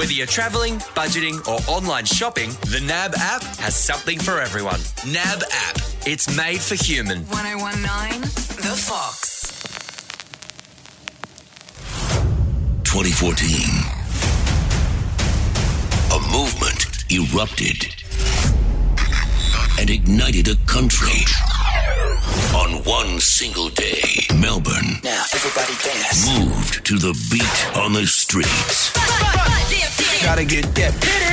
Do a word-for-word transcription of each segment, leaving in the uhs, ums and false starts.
Whether you're travelling, budgeting or online shopping, the N A B app has something for everyone. N A B app. It's made for human. one oh one point nine The Fox. twenty fourteen. A movement erupted and ignited a country. On one single day, Melbourne Now everybody dance. moved to the beat on the streets. Gotta get that.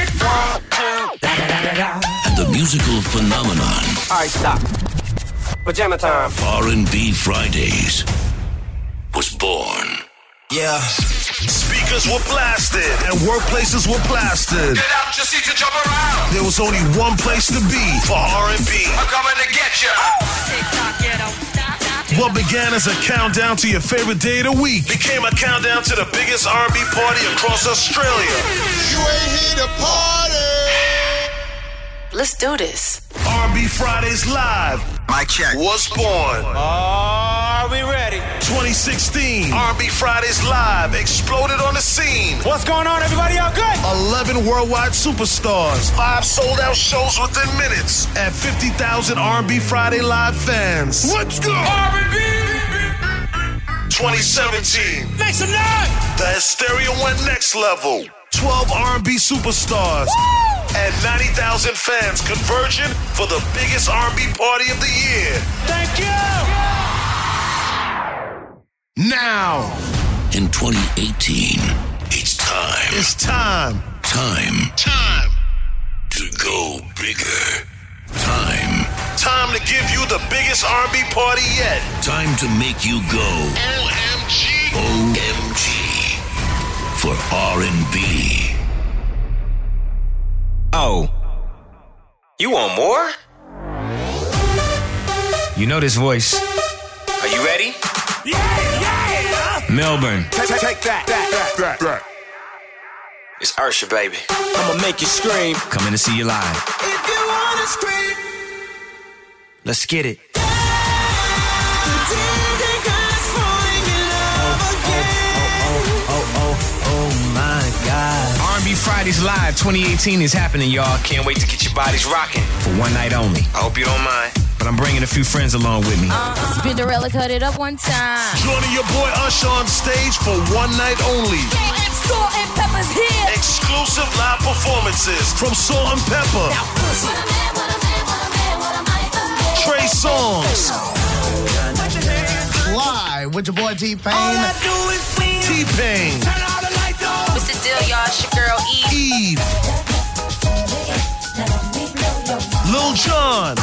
And the musical phenomenon All right, stop. Pajama time. R and B Fridays was born. Yeah. Speakers were blasted and workplaces were plastered. Get out your seats and jump around. There was only one place to be for R and B. I'm coming to get you. What began as a countdown to your favorite day of the week became a countdown to the biggest R and B party across Australia. You ain't here to party. Let's do this. R and B Fridays Live Mic check. was born. Are we ready? twenty sixteen R and B Fridays Live exploded on the scene. What's going on, everybody? Y'all good? eleven worldwide superstars, five sold-out shows within minutes, and fifty thousand R and B Friday Live fans. Let's go! R and B. twenty seventeen Make some noise! The hysteria went next level. twelve R and B superstars and ninety thousand fans converging for the biggest R and B party of the year. Thank you! Now, In twenty eighteen, it's time. it's time. Time Time. to go bigger. Time. Time to give you the biggest R and B party yet. Time to make you go O M G. O M G for R and B. Oh. You want more? You know this voice. Are you ready? Yeah, yeah! Melbourne. Take, take, take that, that, that, that, that. It's Ursha, baby. I'ma make you scream. Coming to see you live. If you wanna scream, Let's get it. R and B Fridays Live twenty eighteen is happening, y'all. Can't wait to get your bodies rocking for one night only. I hope you don't mind, but I'm bringing a few friends along with me. Spinderella cut it up one time. Joining your boy Usher on stage for one night only. Salt and Pepper's here. Exclusive live performances from Salt and Pepper, Trey Songz, Live with your boy T-Pain. T-Pain, What's the deal, y'all? It's your girl Eve. Eve, Lil Jon,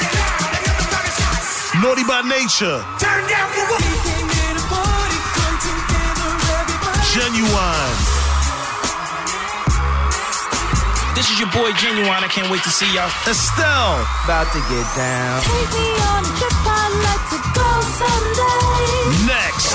Naughty by Nature, Genuine. This is your boy Genuine. I can't wait to see y'all. Estelle, about to get down. Take me on a trip, I'd like to go someday. next.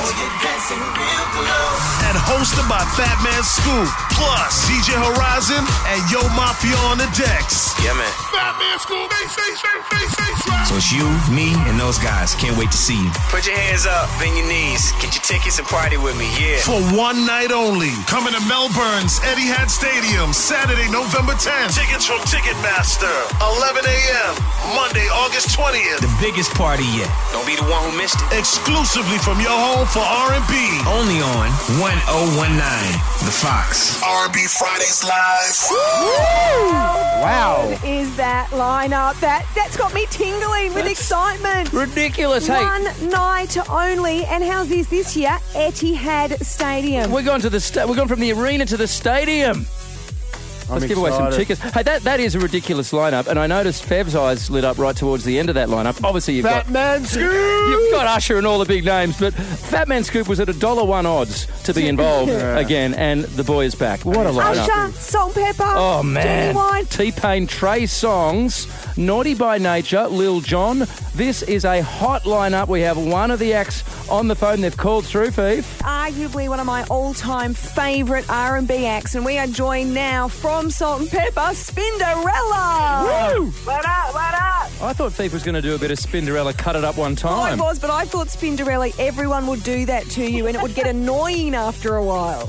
And hosted by Fat Man Scoop, plus D J Horizon and Yo Mafia on the decks. Yeah, man. Fat Man Scoop, face, face, face, face, face, right. So it's you, me, and those guys. Can't wait to see you. Put your hands up, bend your knees. Get your tickets and party with me, yeah. For one night only. Coming to Melbourne's Etihad Stadium, Saturday, November tenth. Tickets from Ticketmaster, eleven a.m. Monday, August twentieth. The biggest party yet. Don't be the one who missed it. Exclusively from your home for R and B. Only on one oh one nine The Fox. R and B Fridays Live. Wow. Is that lineup? That that's got me tingling with excitement. Ridiculous, hey. One night only, and how's this this year? Etihad Stadium. We're going to the sta- we're going from the arena to the stadium. Let's give away some tickets. Hey, that, that is a ridiculous lineup, and I noticed Fev's eyes lit up right towards the end of that lineup. Obviously, you've Fat got Man Scoop. you've got Usher and all the big names, but Fat Man Scoop was at a dollar one odds to be involved again, and the boy is back. What a lineup! Usher, Salt and Pepper. Oh man, Genuine. T-Pain, Trey Songz, Naughty by Nature, Lil Jon. This is a hot lineup. We have one of the acts on the phone. They've called through, Fev. Arguably one of my all-time favourite R and B acts, and we are joined now from Salt and Pepper, Spinderella. Woo! What up? What up? I thought Fev was going to do a bit of Spinderella, cut it up one I time. was, but I thought Spinderella, everyone would do that to you, and it would get annoying after a while.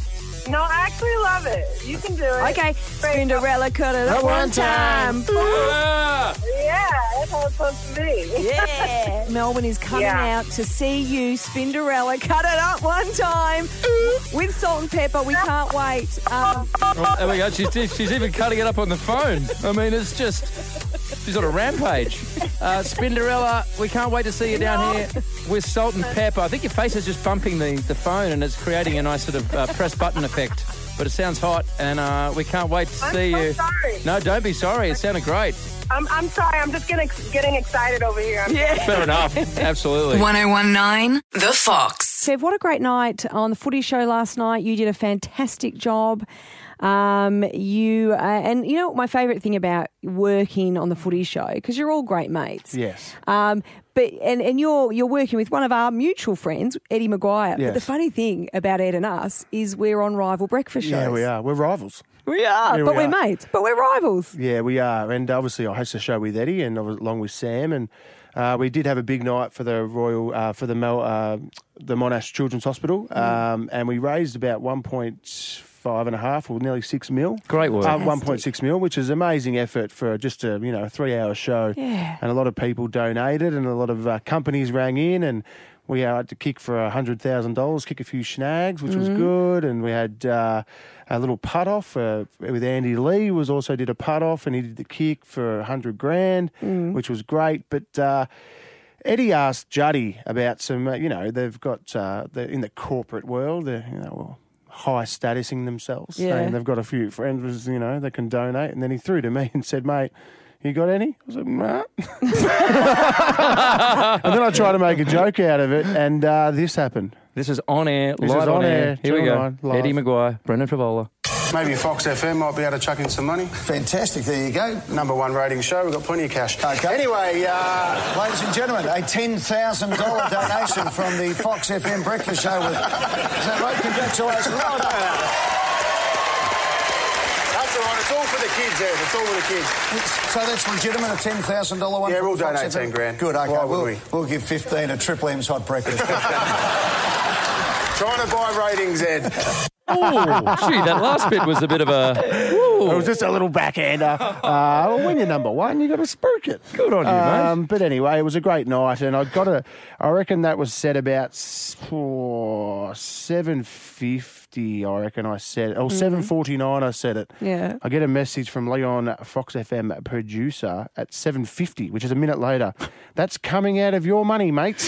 No, I actually love it. You can do it. Okay, Cinderella, cut it up one time. Yeah, that's how it's supposed to be. Yeah. Melbourne is coming Yeah. out to see you, Spinderella. Cut it up one time with Salt and Pepper. We can't wait. Um, Oh, there we go. She's, she's even cutting it up on the phone. I mean, it's just, she's on a rampage. Uh, Spinderella, we can't wait to see you down here with Salt and Pepper. I think your face is just bumping the, the phone and it's creating a nice sort of uh, press button effect. But it sounds hot and uh, we can't wait to I'm see so you. sorry. No, don't be sorry. It sounded great. I'm, I'm sorry. I'm just getting getting excited over here. I'm Yeah. Fair enough. Absolutely. one oh one nine The Fox. Kev, what a great night on the footy show last night. You did a fantastic job. Um, you uh, and you know what my favourite thing about working on the footy show, because you're all great mates. Yes. Um, but and, and you're you're working with one of our mutual friends, Eddie Maguire. Yes. But the funny thing about Ed and us is we're on rival breakfast shows. Yeah, we are. We're rivals. We are, Yeah, but we we are are. mates. But we're rivals. Yeah, we are. And obviously I host a show with Eddie and I was along with Sam and uh, we did have a big night for the Royal, uh, for the Mel, uh, the Monash Children's Hospital um, and we raised about one point five and a half or nearly six mil. Great work. Uh, one point six mil, which is amazing effort for just a, you know, a three-hour show. Yeah. And a lot of people donated and a lot of uh, companies rang in and we had to kick for one hundred thousand dollars, kick a few snags, which was good. And we had uh, a little putt-off uh, with Andy Lee, was also did a putt-off and he did the kick for one hundred grand, which was great. But uh, Eddie asked Juddy about some, uh, you know, they've got, uh, the, in the corporate world, they're, you know, well, high statusing themselves. Yeah. And they've got a few friends, you know, that can donate. And then he threw to me and said, mate, you got any? I was like, nah. And then I tried to make a joke out of it, and uh, this happened. This is on air, This live is on, on air. air, Here we Channel go. nine, live. Eddie Maguire, Brendan Travola. Maybe Fox F M might be able to chuck in some money. Fantastic, there you go. Number one rating show, we've got plenty of cash. Okay. Anyway, uh, Ladies and gentlemen, a ten thousand dollars donation from the Fox F M Breakfast Show. With, is that right? Congratulations. Well done. that's all right, it's all for the kids, Ed. It's all for the kids. So that's legitimate, a ten thousand dollars one? Yeah, from we'll Fox donate F M? ten grand. Good, okay. Why we'll, wouldn't we'll give fifteen a Triple M's hot breakfast. Trying to buy ratings, Ed. Oh, gee, that last bit was a bit of a... It was just a little backhander. Uh, well, when you're number one, you got to spook it. Good on you, um, mate. But anyway, it was a great night, and I got a. I reckon that was set about oh, seven fifty. I reckon I said it, or Mhm. seven forty nine. I said it. Yeah. I get a message from Leon, Fox F M producer, at seven fifty, which is a minute later. That's coming out of your money, mates.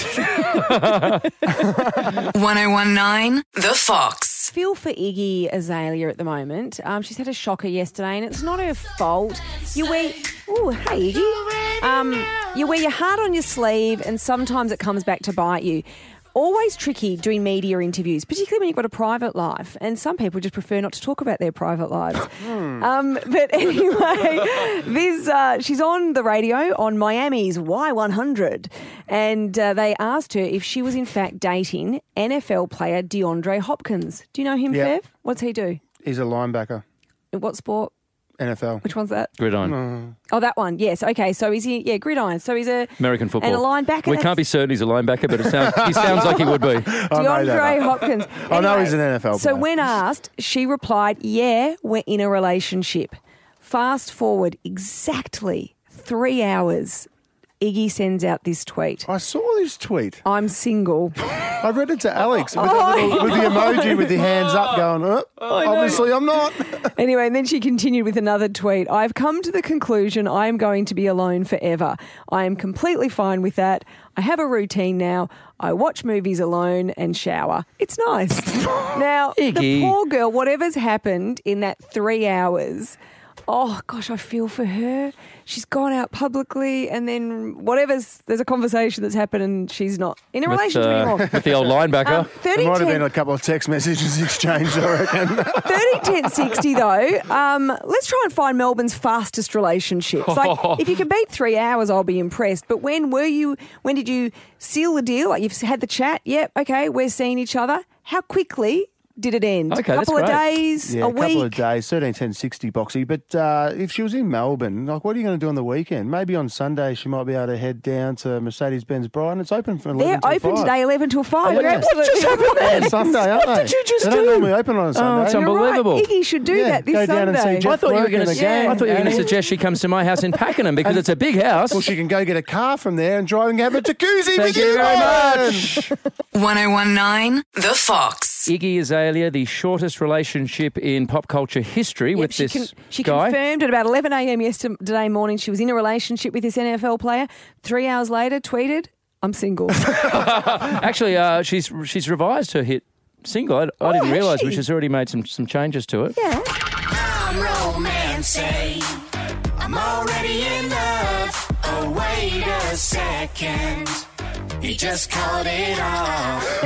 one oh one nine The Fox. Feel for Iggy Azalea at the moment. Um, she's had a shocker yesterday, and it's not her fault. You wear, oh, hey Iggy. Um, you wear your heart on your sleeve, and sometimes it comes back to bite you. Always tricky doing media interviews, particularly when you've got a private life. And some people just prefer not to talk about their private lives. um, but anyway, this uh, she's on the radio on Miami's Y one hundred. And uh, they asked her if she was in fact dating N F L player DeAndre Hopkins. Do you know him, Yeah. Fev? What's he do? He's a linebacker, In what sport? N F L. Which one's that? Gridiron. Oh, that one. Yes. Okay. So is he? Yeah, gridiron. So he's a American football. and a linebacker. We can't be certain he's a linebacker, but it sounds, he sounds like he would be. DeAndre Hopkins. I know Anyway, he's an N F L So player. when asked, she replied, "Yeah, we're in a relationship." Fast forward exactly three hours. Iggy sends out this tweet. I saw this tweet. I'm single. I read it to Alex with, Oh, the, little, with the emoji with the hands up going, oh, I know. obviously I'm not. Anyway, and then she continued with another tweet. I've come to the conclusion I am going to be alone forever. I am completely fine with that. I have a routine now. I watch movies alone and shower. It's nice. Now, the Iggy. poor girl, whatever's happened in that three hours, oh, gosh, I feel for her. She's gone out publicly and then whatever's, there's a conversation that's happened and she's not in a With, relationship uh, anymore. with the old linebacker. Um, thirty There might have ten been a couple of text messages exchanged, I reckon. thirty ten sixty though, um, let's try and find Melbourne's fastest relationships. Like, if you can beat three hours, I'll be impressed. But when were you, when did you seal the deal? Like, you've had the chat, yep, okay, we're seeing each other. How quickly did it end? Okay, a couple that's of great. days, Yeah, a a couple week. of days, thirteen ten sixty Boxy. But uh, if she was in Melbourne, like, what are you going to do on the weekend? Maybe on Sunday she might be able to head down to Mercedes-Benz Brighton. It's open from eleven They're till open five. today, eleven till five. Oh, You're yeah. absolutely What just happened right. there? Sunday, aren't What they? did you just They do? don't normally open on a Sunday. Oh, it's You're unbelievable. right. Iggy should do Yeah, that this go down and Sunday. see Jeff I thought you were going to. Work in again. I thought you were going to And- suggest she comes to my house in Pakenham because it's a big house. Well, she can go get a car from there and drive and have a jacuzzi Thank with you very Lauren. much. one oh one nine The Fox. Iggy Azalea, the shortest relationship in pop culture history Yep, with she this con- she guy. confirmed at about eleven a.m. yesterday morning she was in a relationship with this N F L player. Three hours later, tweeted, "I'm single." Actually, uh, she's she's revised her hit single. I, I Oh, didn't has realise, she? which has already made some some changes to it. Yeah. I'm romancing. I'm already in love. Oh, wait a second. He just called it off.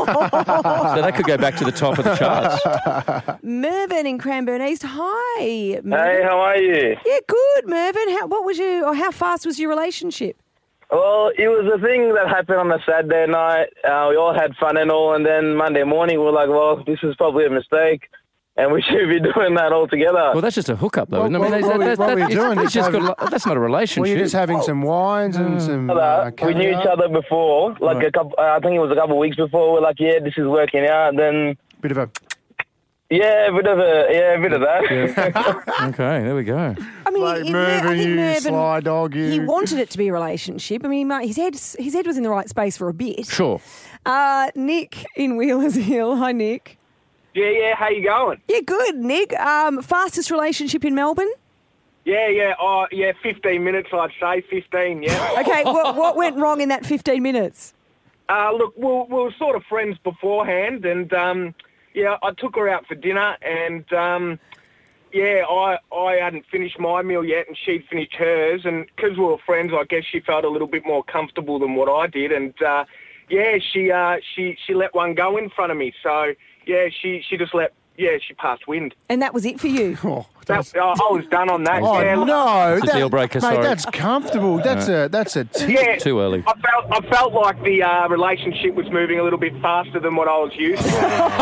So that could go back to the top of the charts. Mervyn in Cranbourne East. Hi, Mervyn. Hey, how are you? Yeah, good, Mervyn. How, what was you, or how fast was your relationship? Well, it was a thing that happened on a Saturday night. Uh, we all had fun and all, and then Monday morning we were like, well, this is probably a mistake, and we should be doing that all together. Well, that's just a hookup, though. Well, isn't it? I mean, what- what we- that- what that- we're it's- doing it's is just having- got a- that's not a relationship. Well, you're just having some wines and some. Uh, we knew each other before, like Right. a couple. Uh, I think it was a couple of weeks before. We're like, yeah, this is working out. Then, Bit of a. yeah, a bit of a, yeah, a bit of that. Okay, there we go. I mean, Like it- Mervyn, I think you Mervyn, sly dog, you. he wanted it to be a relationship. I mean, he- his head, his head was in the right space for a bit. Sure. Uh, Nick in Wheelers Hill. Hi, Nick. Yeah, yeah. How you going? Yeah, good, Nick. Um, fastest relationship in Melbourne? Yeah, yeah. Oh, yeah. Fifteen minutes, I'd say. Fifteen. Yeah. Okay, what, what went wrong in that fifteen minutes? Uh, look, we were, we were sort of friends beforehand, and um, yeah, I took her out for dinner, and um, yeah, I I hadn't finished my meal yet, and she'd finished hers, and because we were friends, I guess she felt a little bit more comfortable than what I did, and uh, yeah, she uh, she she let one go in front of me, so yeah, she she just let yeah she passed wind. And that was it for you? Oh, That, uh, I was done on that. Oh yeah, look- no! It's a deal breaker, mate, sorry. that's comfortable. That's a that's a tip. Yeah, Too early. I felt I felt like the uh, relationship was moving a little bit faster than what I was used to.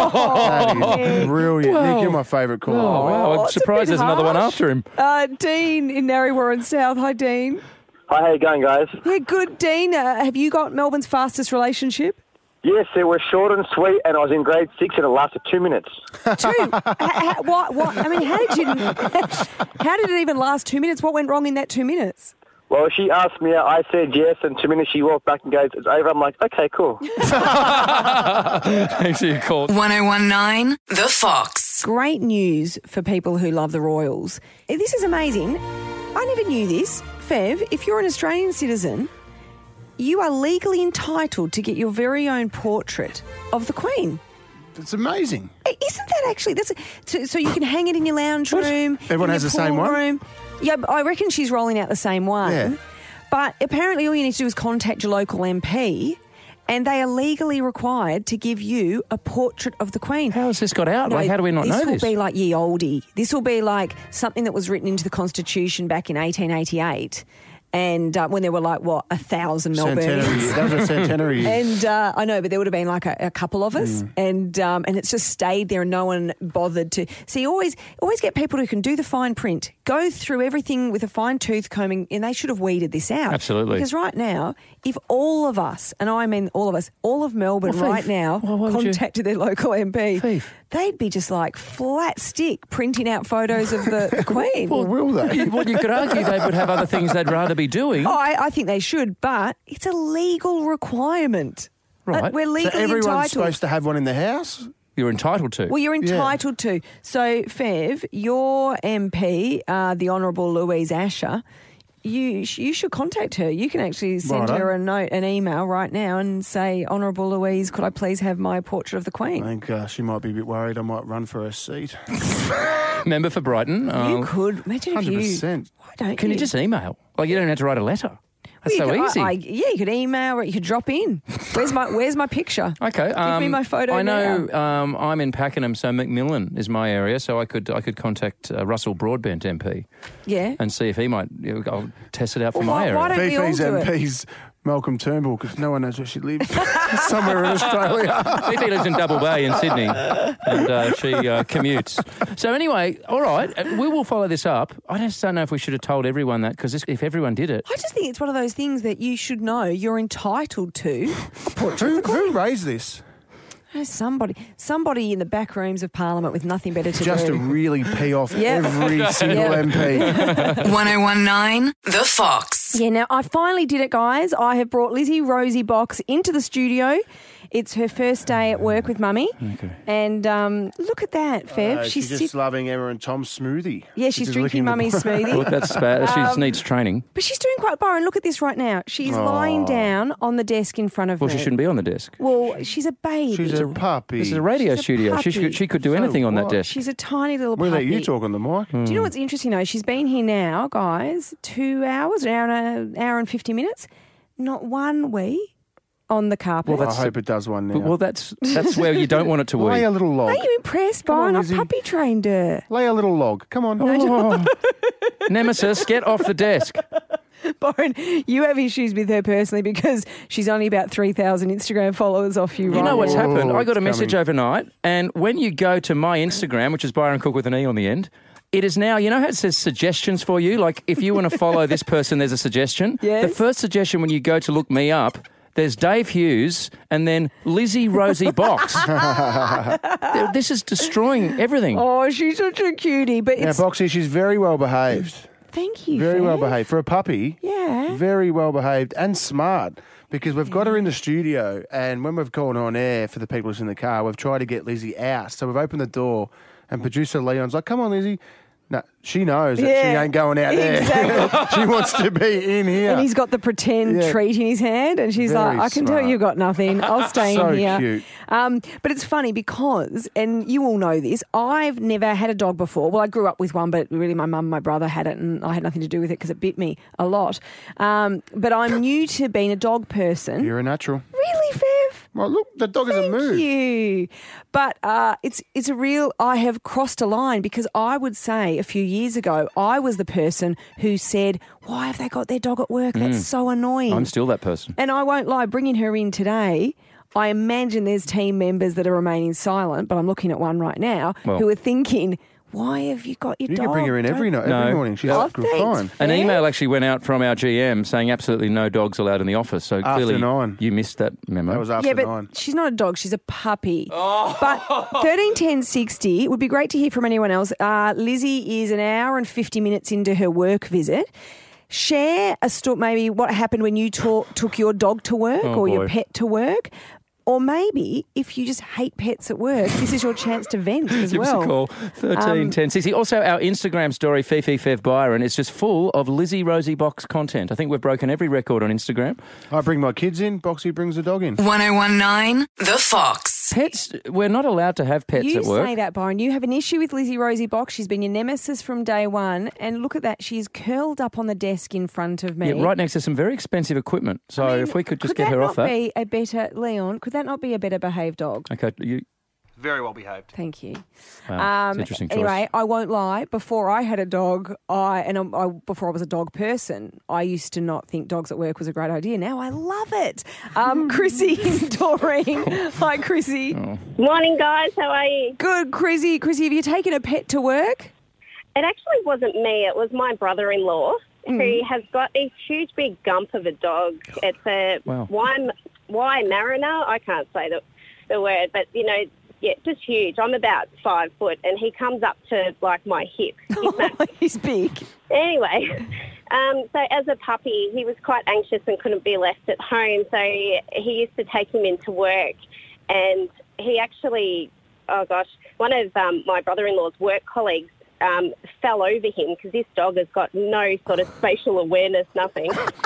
That is brilliant, Well- Nick. You're my favourite caller. Oh, wow. I'm it's a surprised bit there's another one harsh. after him. Uh, Dean in Narry Warren South. Hi, Dean. Hi, how you going, guys? Yeah, good, Dean. Uh, have you got Melbourne's fastest relationship? Yes, it was short and sweet, and I was in grade six, and it lasted two minutes. Two. ha, ha, what, what? I mean, how did you? How did it even last two minutes? What went wrong in that two minutes? Well, she asked me out, I said yes, and two minutes she walked back and goes, it's over. I'm like, okay, cool. Thanks for your call. one oh one nine The Fox. Great news for people who love the Royals. This is amazing. I never knew this. Fev, if you're an Australian citizen, you are legally entitled to get your very own portrait of the Queen. It's amazing. Isn't that actually? That's so, so you can hang it in your lounge room. Everyone in has your the same pool one? Room. Yeah, but I reckon she's rolling out the same one. Yeah. But apparently, all you need to do is contact your local M P, and they are legally required to give you a portrait of the Queen. How has this got out? Like, how do we not know This this? will be like ye oldie. This will be like something that was written into the Constitution back in eighteen eighty-eight. And uh, when there were like, what, a thousand Centenary. Melburnians. That was a centenary. And uh, I know, but there would have been like a, a couple of us, Mm. and um, and it's just stayed there, and no one bothered to. So you always always get people who can do the fine print, go through everything with a fine tooth combing, and they should have weeded this out. Absolutely. Because right now, if all of us, and I mean all of us, all of Melbourne Well, Fief, right now why- why would you- contacted their local M P, Fief. they'd be just like flat stick printing out photos of the, the Queen. Well, will they? Well, you could argue they would have other things they'd rather be doing. Oh, I, I think they should, but it's a legal requirement. Right. Like, we're So legally everyone's entitled. supposed to have one in the house? You're entitled to. Well, you're Yeah. entitled to. So, Fev, your M P, uh, the Honourable Louise Asher, you sh- you should contact her. You can actually send Righto. her a note, an email right now, and say, Honourable Louise, could I please have my portrait of the Queen? I think uh, she might be a bit worried I might run for her seat. Member for Brighton. You uh, could. Imagine if one hundred you... percent. Why don't Can you just email? Like, you don't have to write a letter. That's Well, so you could- easy. I, I, yeah, you could email or you could drop in. Where's my Where's my picture? Okay, Give um, me my photo I know now. um, I'm in Pakenham, so Macmillan is my area, so I could I could contact uh, Russell Broadbent M P Yeah. and see if he might. You know, I'll test it out for Well, my why- area. why don't we all Fifi's do it? M P's Malcolm Turnbull, because no one knows where she lives. Somewhere in Australia. Fifi lives in Double Bay in Sydney, and uh, she uh, commutes. So anyway, all right, uh, we will follow this up. I just don't know if we should have told everyone that, because if everyone did it... I just think it's one of those things that you should know you're entitled to. who, who raised this? Oh, somebody, somebody in the back rooms of Parliament with nothing better to Just do. to really pee off Yep. every single Yep. M P. one oh one nine The Fox. Yeah, now I finally did it, guys. I have brought Lizzie Rosie Box into the studio. It's her first day at work with Mummy. Okay. And um, look at that, Fev. Uh, she's she's just sit- loving Emma and Tom's smoothie. Yeah, she's just drinking licking the- Mummy's smoothie. Look, that's bad. She Um, needs training. But she's doing quite, Byron, look at this right now. She's Oh. lying down on the desk in front of Well, me. she shouldn't be on the desk. Well, she's a baby. She's a puppy. This is a radio She's a studio. She puppy. should, she could do So anything on that what? desk. She's a tiny little We'll puppy. let you talk on the mic. Do you know what's interesting, though? She's been here now, guys, two hours, an hour and, a, hour and fifty minutes. Not one wee on the carpet. Well, I hope it does one now. Well, that's that's where you don't want it to Lay wee. a little log. Are you impressed, Come on, Byron? I've Lizzie. puppy trained her. Lay a little log. Come on. Oh. Nemesis, get off the desk. Byron, you have issues with her personally because she's only about three thousand Instagram followers off you, right You know what's now. happened? Oh, I got a it's message coming. overnight, and when you go to my Instagram, which is Byron Cook with an E on the end, it is now, you know how it says suggestions for you? Like, if you want to follow this person, there's a suggestion. Yes. The first suggestion when you go to look me up, there's Dave Hughes and then Lizzie Rosie Box. This is destroying everything. Oh, she's such a cutie. But Now, it's... Boxy, she's very well behaved. Thank you, Very well Fev. behaved. For a puppy, Yeah. very well behaved and smart, because we've got her in the studio, and when we've gone on air for the people who's in the car, we've tried to get Lizzie out. So we've opened the door, and producer Leon's like, come on, Lizzie. No, she knows that she Yeah, ain't going out there. exactly. She wants to be in here. And he's got the pretend Yeah. treat in his hand, and she's Very like, I can tell smart. you've got nothing. I'll stay So in here. cute. Um, but it's funny because, and you all know this, I've never had a dog before. Well, I grew up with one, but really my mum and my brother had it, and I had nothing to do with it because it bit me a lot. Um, but I'm new to being a dog person. You're a natural. Really, Fev? Well, look, the dog is a move. Thank you. But uh, it's it's a real, I have crossed a line because I would say a few years ago, I was the person who said, why have they got their dog at work? That's Mm. so annoying. I'm still that person. And I won't lie, bringing her in today, I imagine there's team members that are remaining silent, but I'm looking at one right now, Well- who are thinking, why have you got your You dog? can bring her in every, Don't- night, every No. morning. She's Oh, good, thanks, fine. An Fev. email actually went out from our G M saying absolutely no dogs allowed in the office. So After clearly nine. you missed that memo. That was after Yeah, but nine. she's not a dog, she's a puppy. Oh. But thirteen ten sixty, it would be great to hear from anyone else. Uh, Lizzie is an hour and fifty minutes into her work visit. Share a story, maybe what happened when you talk, took your dog to work Oh, or your boy. pet to work. Or maybe if you just hate pets at work, this is your chance to vent as Give well. us a call, thirteen Um, ten sixty. Also, our Instagram story, Fifi Fev Byron, is just full of Lizzie Rosie Box content. I think we've broken every record on Instagram. I bring my kids in. Boxy brings the dog in. one oh one nine The Fox. Pets, we're not allowed to have pets you at work. say that, Byron. You have an issue with Lizzie Rosie Box. She's been your nemesis from day one. And look at that. She's curled up on the desk in front of me. Yeah, right next to some very expensive equipment. So I mean, if we could just could get that her not off that. be a better, Leon, could that not be a better behaved dog? Okay, you. Very well behaved. Thank you. Wow, it's an interesting choice. Anyway, I won't lie. Before I had a dog, I and I, I, before I was a dog person, I used to not think dogs at work was a great idea. Now I love it. Um, Chrissy and Doreen. Hi, Chrissy. Oh. Morning, guys. How are you? Good, Chrissy. Chrissy, have you taken a pet to work? It actually wasn't me. It was my brother-in-law Mm. who has got a huge big gump of a dog. It's a Wow. Y, y Mariner. I can't say the, the word, but, you know, yeah, just huge. I'm about five foot, and he comes up to, like, my hip. He's massive. He's big. Anyway, um, so as a puppy, he was quite anxious and couldn't be left at home, so he used to take him into work, and he actually, oh gosh, one of um, my brother-in-law's work colleagues um, fell over him because this dog has got no sort of spatial awareness, nothing.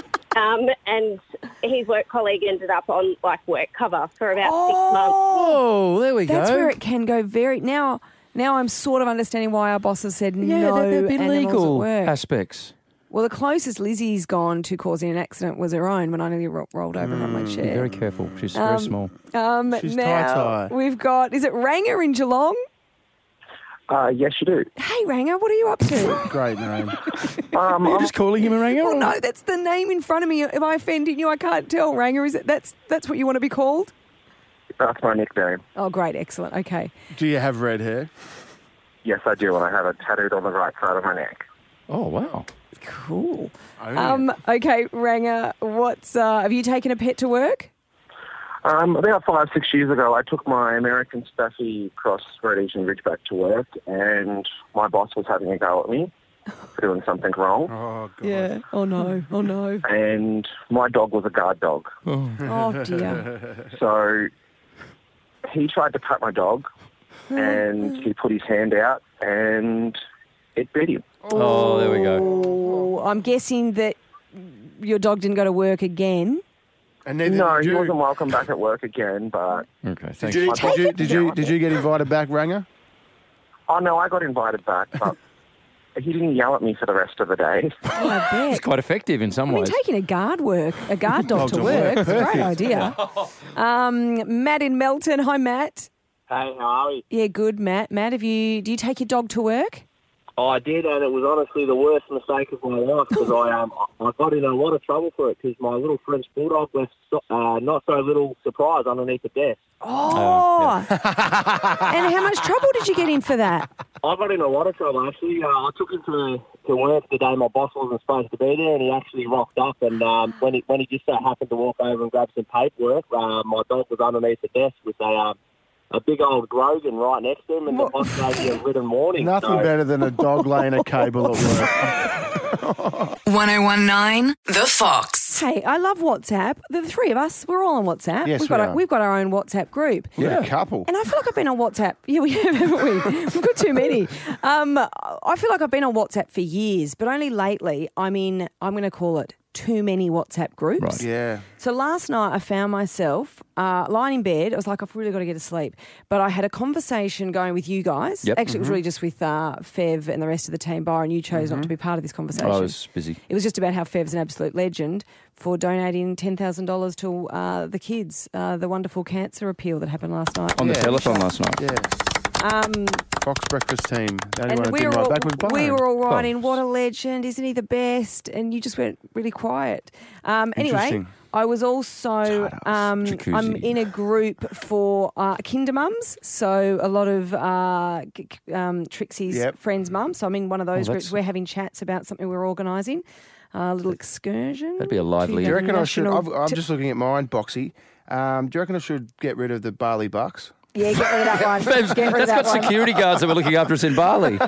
Um, and his work colleague ended up on, like, work cover for about six months. Oh, there we That's go. where it can go very... Now now I'm sort of understanding why our bosses said yeah, no there, there'd be animals legal at work. aspects. Well, the closest Lizzie's gone to causing an accident was her own when I nearly ro- rolled over on my Be chair. very careful. She's Um, very small. Um, She's now tie-tie. we've got, is it Ranger in Geelong? Uh, yes, you do. Hey, Ranger, what are you up to? Great name. Um, You're just calling him a Ranger? Well, no, that's the name in front of me. Am I offending you? I can't tell, Ranger. Is it? That's that's what you want to be called? That's my nickname. Oh, great, excellent. Okay. Do you have red hair? Yes, I do, and I have it tattooed on the right side of my neck. Oh, wow. Cool. Oh, yeah. Um. Okay, Ranger. What's uh? Have you taken a pet to work? Um, about five, six years ago, I took my American Staffy Cross Rhodesian Ridgeback to work, and my boss was having a go at me for doing something wrong. Oh, God. Yeah. Oh no. Oh no. And my dog was a guard dog. Oh, oh dear. So he tried to pat my dog, and he put his hand out, and it bit him. Oh, there we go. Oh, I'm guessing that your dog didn't go to work again. And then No, did he you, wasn't welcome back at work again, but... Okay, did thanks. you, My did boss- you, did you, did you get invited back, Ranger? Oh, no, I got invited back, but he didn't yell at me for the rest of the day. Oh, I bet. It's quite effective in some I mean, ways. taking a guard work, a guard dog Dog to to work, work. is a great idea. Um, Matt in Melton. Hi, Matt. Hey, how are we? Yeah, good, Matt. Matt, have you? Do you take your dog to work? Oh, I did, and it was honestly the worst mistake of my life because I um I got in a lot of trouble for it because my little French bulldog left so, uh, not so little surprise underneath the desk. Oh. And how much trouble did you get in for that? I got in a lot of trouble actually. Uh, I took him to, to work the day my boss wasn't supposed to be there, and he actually rocked up. And um, when he when he just so happened to walk over and grab some paperwork, uh, my dog was underneath the desk with a um, a big old Grogan right next to him, and the boss gave me a written warning. Nothing so. better than a dog laying a cable at work. ten nineteen The Fox. Hey, I love WhatsApp. The three of us, we're all on WhatsApp. Yes, we've got we our, are. we've got our own WhatsApp group. Yeah, a couple. And I feel like I've been on WhatsApp. Yeah, we have, haven't we? We've got too many. Um, I feel like I've been on WhatsApp for years, but only lately I'm in, I'm going to call it, too many WhatsApp groups. Right. Yeah. So last night I found myself uh, lying in bed. I was like, I've really got to get to sleep. But I had a conversation going with you guys. Yep. Actually, it was Mhm. really just with uh, Fev and the rest of the team, Byron. You chose not to be part of this conversation. I was busy. It was just about how Fev's an absolute legend for donating ten thousand dollars to uh, the kids, uh, the wonderful cancer appeal that happened last night. On the Yeah. telephone last night. Yeah. Um, Fox Breakfast team. The only one and that we didn't were, write all, back was we Byron. were all writing, what a legend, isn't he the best? And you just went really quiet. Um, anyway, Interesting. I was also, um, Jacuzzi. I'm in a group for uh, kinder mums, so a lot of uh, g- g- um, Trixie's Yep. friends' mums. So I'm in one of those Oh, groups. that's- We're having chats about something we're organising, a little excursion. That'd be a to lively- the Do you reckon I should? national- I've, I'm to- just looking at mine, Boxy. Um, do you reckon I should get rid of the Barley Bucks? Yeah, get rid of that one. Fev's, Get rid of that's that got one. security guards that were looking after us in Bali.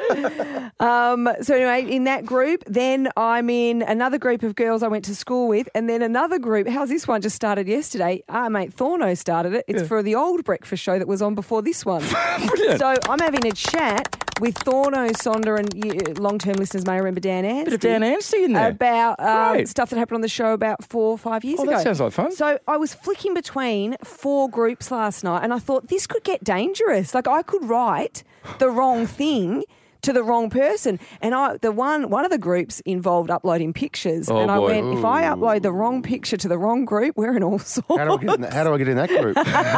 Um, so anyway, in that group, then I'm in another group of girls I went to school with, and then another group. How's this one? Just started yesterday. Our mate Thorno started it. It's for the old breakfast show that was on before this one. Brilliant. So I'm having a chat with Thorno, Sonder, and you, long-term listeners may remember Dan Anstey. Bit of Dan Anstey in there. About um, Great. stuff that happened on the show about four or five years Oh, ago. that sounds like fun. So I was flicking between four groups last night, and I thought this could get dangerous. Like I could write the wrong thing to the wrong person, and I the one one of the groups involved uploading pictures, Oh, and I boy. went, if I upload the wrong picture to the wrong group, we're in all sorts. How do I get in that, how do I get in that group?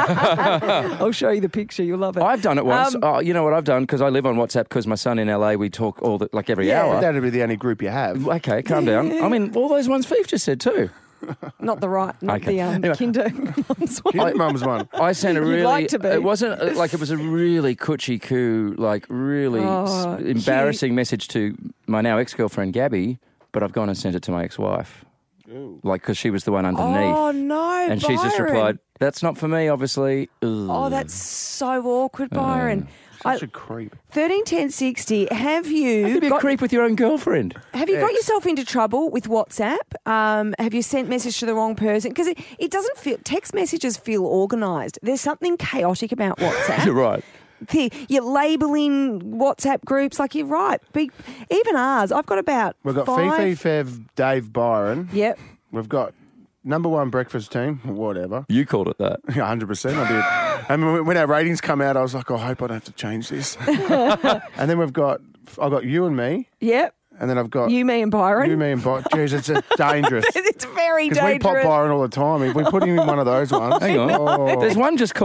I'll show you the picture. You'll love it. I've done it once. Um, oh, you know what I've done? Because I live on WhatsApp because my son in L A, we talk all the, like every Yeah. hour. That'd be the only group you have. Okay, calm down. I mean, all those ones Fev just said too. Not the right, not Okay. the um, Anyway. kinder mom's one. Kid Mum's one. I sent a You'd really. like to be. It wasn't uh, like it was a really coochie coo, like really Oh, s- embarrassing message to my now ex girlfriend Gabby. But I've gone and sent it to my ex wife, like because she was the one underneath. Oh no, and she's just Byron. replied, "That's not for me, obviously." Ugh. Oh, that's so awkward, Byron. Such a creep. Thirteen ten sixty. Have you How can you be a got, creep with your own girlfriend? have you got Ex. yourself into trouble with WhatsApp? Um, have you sent message to the wrong person? Because it, it doesn't feel text messages feel organised. There's something chaotic about WhatsApp. You're right. The, you're labelling WhatsApp groups like you're right. Big, even ours. I've got about We've got five. Fifi, Fev, Dave, Byron. Yep. We've got number one breakfast team, whatever. You called it that. one hundred percent I did. And when- when our ratings come out, I was like, oh, I hope I don't have to change this. And then we've got, I've got you and me, Yep. and then I've got You, me, and Byron. you, me, and Byron. Jeez, it's uh, dangerous. It's very Because we pop dangerous. Byron all the time. If we put him in one of those ones, Hang on. oh, There's one just called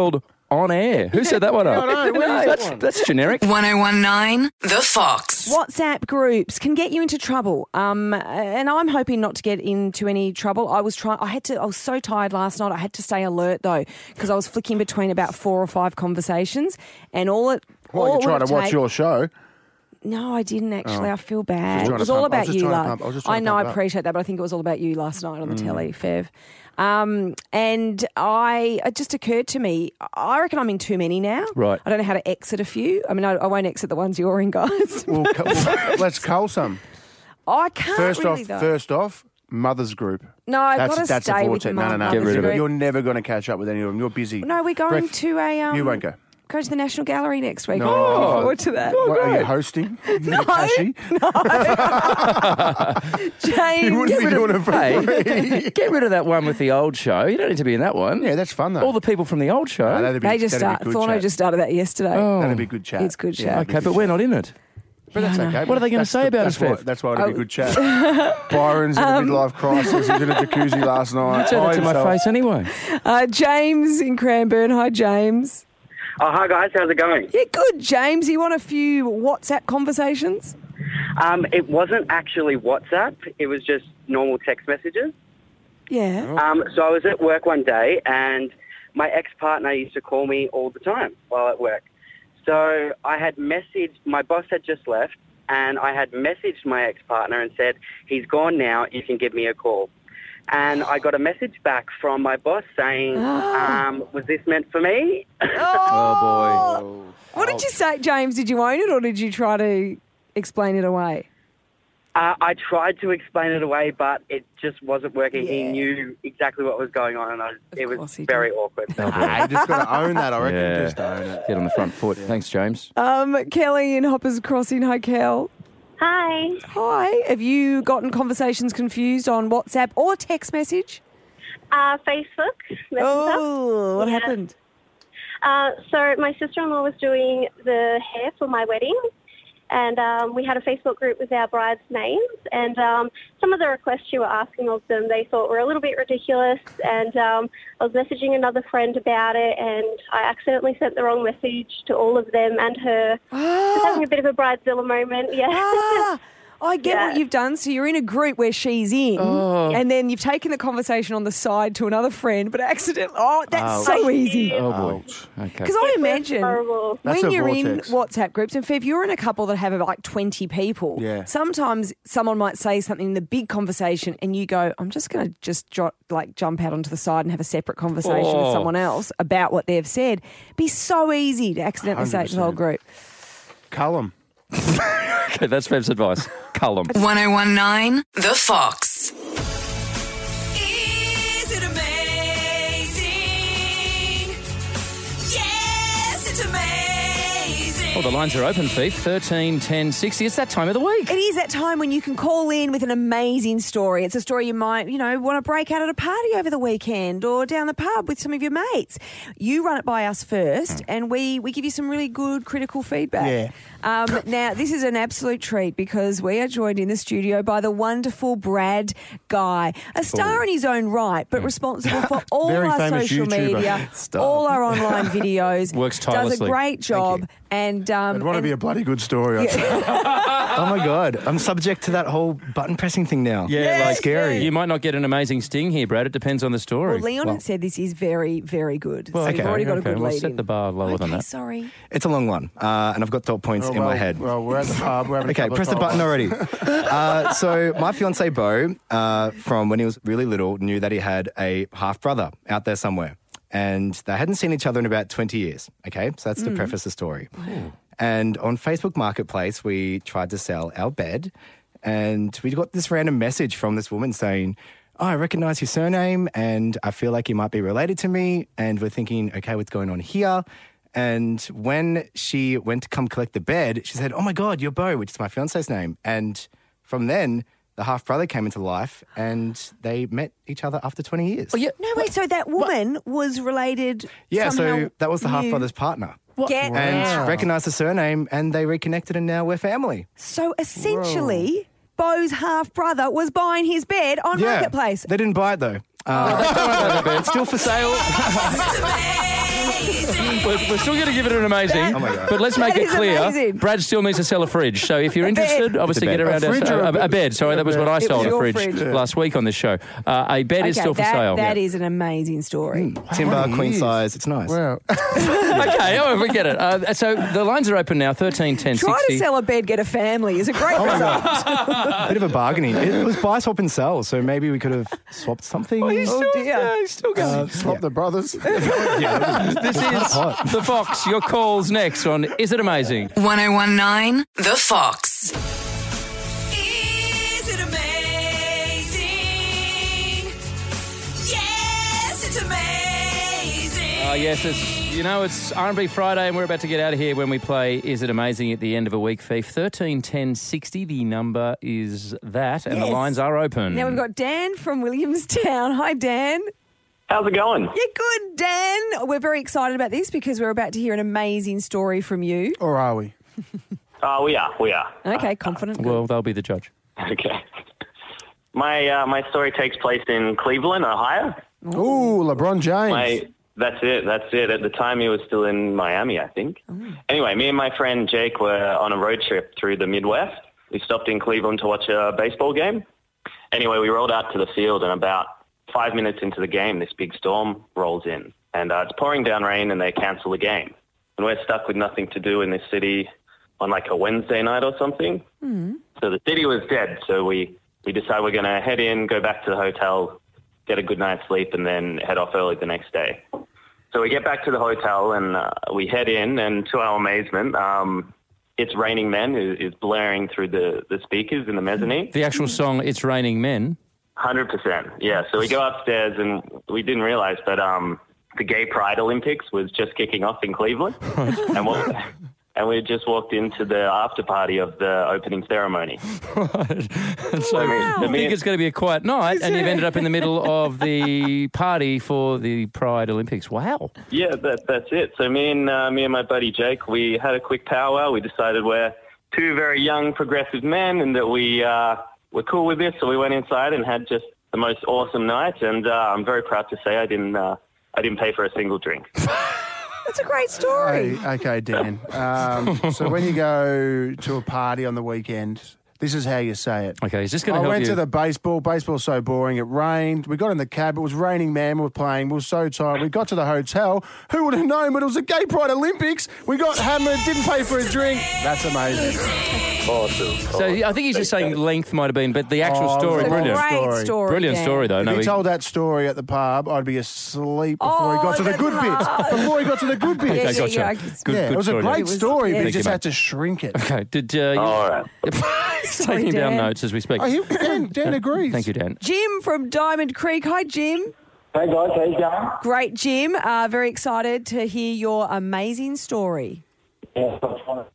on air. Who set that one up? I know, where No, is that that's, one? that's generic. one oh one nine The Fox. WhatsApp groups can get you into trouble, um, and I'm hoping not to get into any trouble. I was trying. I had to. I was so tired last night. I had to stay alert though because I was flicking between about four or five conversations, and all it. Well, all you're trying it to watch take- your show. No, I didn't actually. Oh. I feel Just bad. trying It was to all pump- I was about just you, trying to love. pump- I was just I trying to know. I pump it up. appreciate that, but I think it was all about you last night on the Mm. telly, Fev. Um, and I, it just occurred to me. I reckon I'm in too many now. Right. I don't know how to exit a few. I mean, I, I won't exit the ones you're in, guys. Well, cu- well, let's cull some. I can't First really off, though. first off, mother's group. No, I've that's, gotta that's stay a with vortex. the No, no, mum- no. Get rid You're, of it. you're never going to catch up with any of them. You're busy. No, we're going Breath- to a. Um, You won't go. Go to the National Gallery next week. No. I'm looking forward to that. What, are you hosting? No, Tashi? James. You wouldn't be doing it for Hey, free. get rid of that one with the old show. You don't need to be in that one. Yeah, that's fun though. All the people from the old show. No, that'd be, They just that'd start. be good Thorno chat. just started that yesterday. Oh. That'd be good chat. It's good Yeah, chat. that'd be Okay, good but we're chat. not in it. But that's Yeah, I know. okay. What are they gonna That's say the- about that's us, why, Fev? That's why it'd be Oh. good chat. Byron's in a Um, midlife crisis. He was in a jacuzzi last night. Turn by it to my himself. face anyway. Uh, James in Cranbourne. Hi, James. Oh, hi guys, how's it going? Yeah, good, James. You want a few WhatsApp conversations? Um, it wasn't actually WhatsApp, it was just normal text messages. Yeah. Um, so I was at work one day and my ex-partner used to call me all the time while at work. So I had messaged, my boss had just left, and I had messaged my ex-partner and said, he's gone now, you can give me a call. And I got a message back from my boss saying, um, was this meant for me? Oh, boy. What did you say, James? Did you own it or did you try to explain it away? Uh, I tried to explain it away, but it just wasn't working. He Yeah. knew exactly what was going on, and I, it was course he very awkward. Ah, you just got to own that, I reckon. Yeah. Just own it. Get on the front foot. Thanks, James. Um, Kelly in Hoppers Crossing. Hi, Kel. Hi. Hi. Have you gotten conversations confused on WhatsApp or text message? Uh, Facebook. Messenger. Oh, what Yeah. happened? Uh, so my sister-in-law was doing the hair for my wedding, and um, we had a Facebook group with our brides' names, and um, some of the requests you were asking of them they thought were a little bit ridiculous, and um, I was messaging another friend about it, and I accidentally sent the wrong message to all of them and her. I was having a bit of a bridezilla moment, yeah. Ah, I get Yeah. what you've done. So you're in a group where she's in, Oh. and then you've taken the conversation on the side to another friend, but accidentally. Oh, that's Ouch. so easy. Oh, boy. Ouch. Okay. Because I imagine horrible. That's when a you're vortex. in WhatsApp groups, and if you're in a couple that have like twenty people, Yeah. sometimes someone might say something in the big conversation, and you go, "I'm just going to just jo- like jump out onto the side and have a separate conversation with Oh. someone else about what they've said." Be so easy to accidentally say it to the whole one hundred group. percent. Cull 'em. Okay, that's Fev's advice. Cull 'em. one oh one nine The Fox. Is it amazing? Yes, it's amazing. Well, the lines are open, Thief. thirteen ten sixty. It's that time of the week. It is that time when you can call in with an amazing story. It's a story you might, you know, want to break out at a party over the weekend or down the pub with some of your mates. You run it by us first, and we, we give you some really good critical feedback. Yeah. Um, now, this is an absolute treat because we are joined in the studio by the wonderful Brad Guy, a star in his own right, but responsible for all Very our famous social YouTuber. media, Star. all our online videos. Works Does a tirelessly. great job. And um, It'd want to and- be a bloody good story, I'd say. Oh my God, I'm subject to that whole button pressing thing now. Yeah, like scary. You might not get an amazing sting here, Brad. It depends on the story. Well, Leon had said this is very, very good. Well, so you've okay, already got okay, a good we'll lead set in. the bar lower than Okay, that. sorry. It's a long one, uh, and I've got dot points Oh, in well, my head. Well, we're at the pub. We're having a Okay, couple of press the button cocktails. already. uh, so my fiance Bo, uh, from when he was really little, knew that he had a half brother out there somewhere, and they hadn't seen each other in about twenty years. Okay, so that's to Mm. preface the story. And on Facebook Marketplace, we tried to sell our bed, and we got this random message from this woman saying, "Oh, I recognize your surname, and I feel like you might be related to me." And we're thinking, okay, what's going on here? And when she went to come collect the bed, she said, "Oh my God, you're Bo," which is my fiance's name. And from then, the half brother came into life, and they met each other after twenty years. No, wait, so that woman was related Yeah, somehow so that was the half you- brother's partner. Get And out. recognised the surname, and they reconnected, and now we're family. So essentially, Bo's half brother was buying his bed on Yeah. Marketplace. They didn't buy it though. Uh, It's still for sale. we're, we're still going to give it an amazing. Oh my God. But let's make That it is clear. amazing. Brad still needs to sell a fridge. So if you're interested, bed. obviously It's a get bed. around A fridge or a, a a, a bed. Sorry, that was what I It was sold a your fridge, fridge. last week on this show. Uh, a bed is Okay, still for that, sale. that Yeah. is an amazing story. Timber, Twenty queen years. size. It's nice. Well, Okay, oh, we get it. Uh, so the lines are open now. Thirteen ten Try sixty. to sell a bed, get a family is a great Oh my result. God. Bit of a bargaining. It was buy, swap, and sell, so maybe we could have swapped something. Oh, he's Oh, still, dear. yeah, he's still going. Uh, swap the brothers. yeah, This is The Fox. Your calls next on Is It Amazing? one oh one nine The Fox. Is it amazing? Yes, it's amazing. Uh, yes, it's, you know, it's R and B Friday and we're about to get out of here when we play Is It Amazing at the end of a week, Thief. thirteen ten sixty, the number is that, and Yes. the lines are open. Now we've got Dan from Williamstown. Hi, Dan. How's it going? Yeah, good, Dan. We're very excited about this because we're about to hear an amazing story from you. Or are we? Oh, we are, we are. Okay, confident. Good. Well, they'll be the judge. Okay. My uh, my story takes place in Cleveland, Ohio. Ooh, LeBron James. My that's it, that's it. At the time, he was still in Miami, I think. Anyway, me and my friend Jake were on a road trip through the Midwest. We stopped in Cleveland to watch a baseball game. Anyway, we rolled out to the field, and about five minutes into the game, this big storm rolls in, and uh, it's pouring down rain, and they cancel the game. And we're stuck with nothing to do in this city on like a Wednesday night or something. Mm. So the city was dead. So we, we decided we're going to head in, go back to the hotel, get a good night's sleep, and then head off early the next day. So we get back to the hotel, and uh, we head in, and to our amazement, um, It's Raining Men is, is blaring through the, the speakers in the mezzanine. The actual song It's Raining Men. one hundred percent, yeah. So we go upstairs, and we didn't realize, but um, the Gay Pride Olympics was just kicking off in Cleveland. and, we'll, and we just walked into the after party of the opening ceremony. Right. So Wow. you think it's going to be a quiet night, and you've ended up in the middle of the party for the Pride Olympics. Wow. Yeah, that, that's it. So me and uh, me and my buddy Jake, we had a quick powwow. We decided we're two very young progressive men, and that we uh, were cool with this. So we went inside and had just the most awesome night. And uh, I'm very proud to say I didn't uh, I didn't pay for a single drink. That's a great story. Hey, okay, Dan. Um, so when you go to a party on the weekend, this is how you say it. Okay, is this going I to help went you? to the baseball. Baseball's so boring. It rained. We got in the cab. It was raining, man. We were playing. We were so tired. We got to the hotel. Who would have known? But it was the Gay Pride Olympics. We got hammered. Didn't pay for a drink. That's amazing. Awesome. So I think he's just saying length might have been, but the actual Oh, story, it's a brilliant. Great story, Brilliant Dan. story, though. If No, he we- told that story at the pub, I'd be asleep before he Oh, got to the that's good hard. bits. Before he got to the good bits. Yeah, Okay, yeah, gotcha. yeah. Good, yeah, good it was story, a Dan. great It was- story, yeah. but he Thank you, just mate. had to shrink it. Okay, did uh, you... All right. He's Sorry, taking down Dan. notes as we speak. Oh, he, Dan, Dan agrees. Thank you, Dan. Jim from Diamond Creek. Hi, Jim. Hey guys, how you going? Great, Jim. Uh, very excited to hear your amazing story. Yeah, that's fine.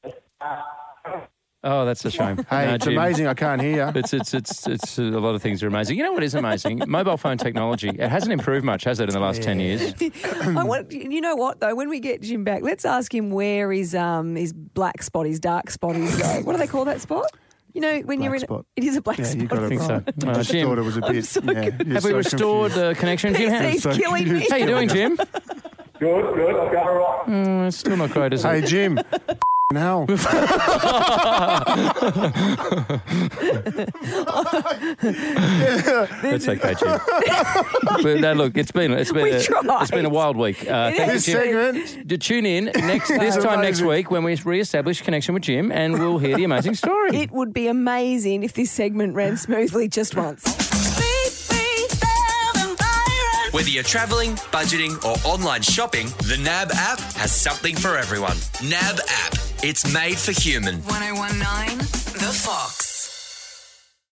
Oh, that's a shame. Hey, No, it's Jim. amazing. I can't hear. It's it's it's it's uh, a lot of things are amazing. You know what is amazing? Mobile phone technology. It hasn't improved much, has it, in the last ten years? I want, you know what though? When we get Jim back, let's ask him where his um his black spot, his dark spot is. Going. What do they call that spot? You know, when Black you're in spot. it is a black Yeah, spot. you got I it think so. right. Uh, I just Jim, thought it was a I'm bit. so yeah, confused. you're have we so restored confused. the connection, Jim? How, He's so killing me. how you doing, Jim? Good, good. I've got it right. Mm, it's still not great, is Hey, it? Jim. Hell. That's okay, Jim. But no, look, it's been it's been We a, tried. it's been a wild week. Uh, It thank This you, Jim. segment. To tune in next this time next amazing. week when we re-establish connection with Jim, and we'll hear the amazing story. It would be amazing if this segment ran smoothly just once. Whether you're travelling, budgeting, or online shopping, the N A B app has something for everyone. N A B app. It's made for human. one oh one nine The Fox.